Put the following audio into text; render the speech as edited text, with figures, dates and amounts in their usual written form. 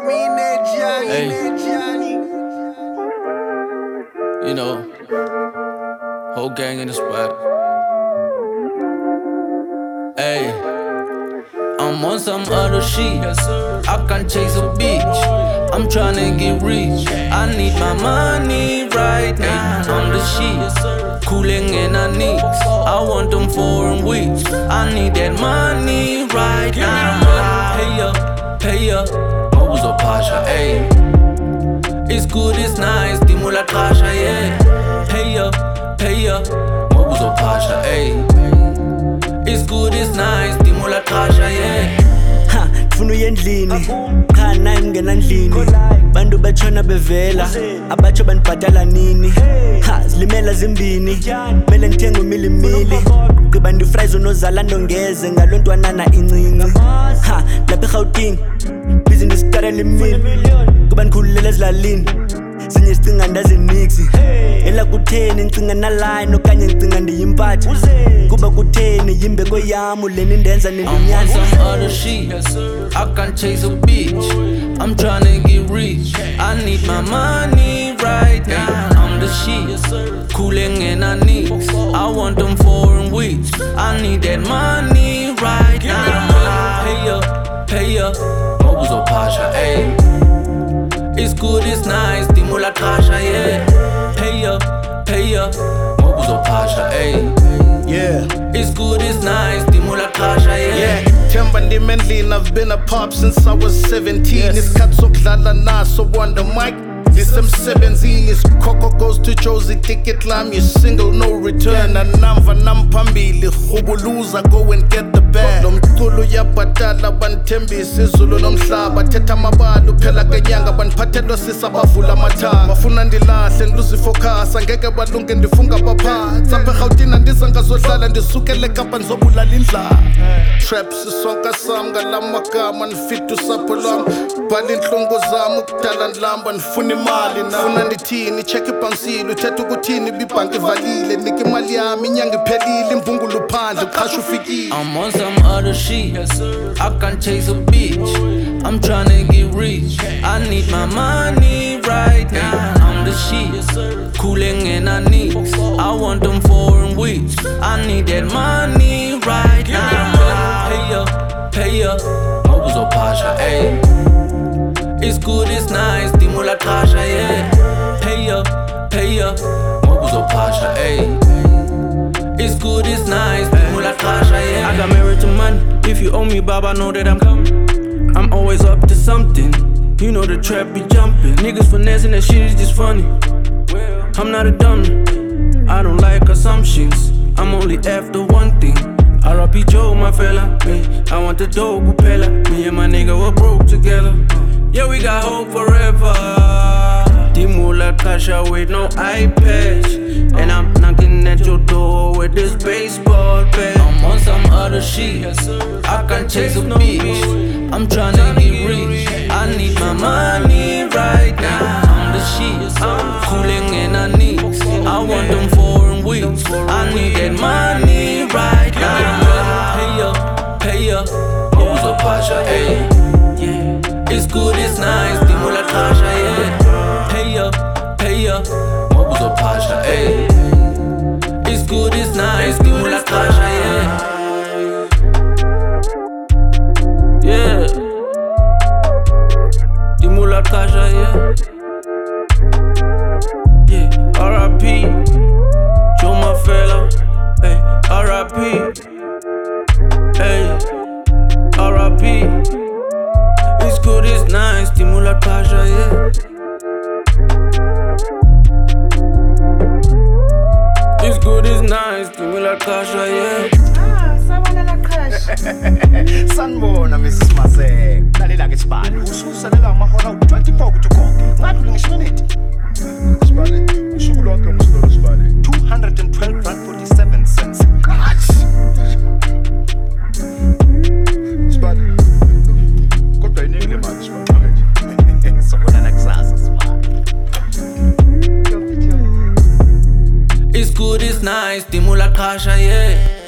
Hey, you know, whole gang in the spot. Hey, I'm on some other shit. I can't chase a bitch. I'm tryna get rich. I need my money right now. I'm the shit. Cooling in a nicks. I want them foreign weeks. I need that money right now. Pay up. Mobus or Pasha, ayy. It's good, it's nice. Dimula Kasha, yeah. Pay up. Mobus or Pasha, ayy. It's good, it's nice. Dimula Kasha, yeah. Ha, funu yendlini cha nayi ngena ndlini bantu batshona bevela abatsho banibhatala nini ha zilimela zimbini mele ngithenge umilimili gqiba ndifries unozala ndongeze ngalontwanana incinci ha lapha eGauteng busy ndisitarela imini kuba ndikhululela ezilalini zinye sicinga ndaziniksi ela kutheni ngicinga naline okanye ngicinga ndiyimpathi kuba kutheni yimbeko yami leni ndenza nendinyanza. I'm on some other shit. I can't chase a bitch. I'm tryna get rich. I need my money right now. I'm the shit. Cooling in a nicks. I want them foreign weeks. I need that money right now. Pay up. Mobus or Pasha, ayy. It's good, it's nice. Dimula Kasha, yeah. Pay up. Mobus or Pasha, ayy. Yeah, it's good, it's nice, Dimula Kasha, yeah. Temba ndimendlini, I've been a pop since I was 17. Isikhathi sokudlala naso wonder mic. Lisemsebenzini, isikhokho goes to Josie, ticket lami, you single, no return. Anamva namphambili, khubuluza, go and get the bag. Lo mculo uyabhadala, banithembisa izulu nomhlaba. Thetha amabala, uphela kenyanga, baniphathela sisa bavula amathanga. Bafuna ndilahle, ngiluzifocus, angeke balunge ndifunga baphansi. Apha eGauteng andiza ngazohlala, ndisukele eKapa ndizobulala indlala. Traps isonka sami, ngala magama, ndifita usapho lwami. Bhala inhlungu zami, ukudala ndilamba, ndifuna imali nafuna ndithini, check ibhansile, uthetha ukuthini, ibhanki ivalile, nika imali yami, inyanga iphelile, imvungulu phandle, uqhasha ufikile. I'm on some other shit. I can't chase a bitch. I'm tryna get rich. I need my money right now. I'm the shit. Cooling in a nicks. I want them foreign weeks. I need that money right now. Pay up. Mobus or Pasha, ayy. It's good, it's nice. Dimula Kasha, yeah. Pay up. Mobus or Pasha, ayy. It's good, it's nice. Dimula Kasha, yeah. I got married to money. If you owe me, Bob, I know that I'm coming. I'm always up to something. You know the trap be jumping. Niggas finessing, that shit is just funny. I'm not a dummy. I don't like assumptions. I'm only after one thing. R.I.P. Joe, my fella. Hey, I want the dope Pupella. Me and my nigga were broke together. Yeah, we got hope forever. Dimula Kasha with no eye patch. And I'm knocking at your door with this baseball bat. I'm on some other shit. I can't chase a bitch. I'm tryna get rich. I need my money right now. I'm the shit. Cooling in a nicks. I want them foreign weeks. I need that money right now. Pay up. Mobus or Pasha, ayy. It's good, it's nice. Dimula Kasha, yeah. Pay up. Mobus or Pasha, ayy. It's good, it's nice. Dimula Kasha, yeah. Yeah. Dimula Kasha, yeah. Yeah. R.I.P. Joe, my fella. Hey, R.I.P. Hey, R.I.P. It's good, it's nice. Dimula Kasha, yeah. It's good, it's nice. Dimula Kasha, yeah. Sabona Kasha. Sanibona Mrs. Masek. Lalela ke Sibali. Ususalela amahora 24 kuthi konke. Ngathi ngisho nithi. Sibali, usuku lonke umsolo Sibali. 212.47 cents. Sibali. Kodwa iningi le mali Sibali. Sobona nakusasa Sibali. It's good, it's nice. Dimula Kasha, yeah.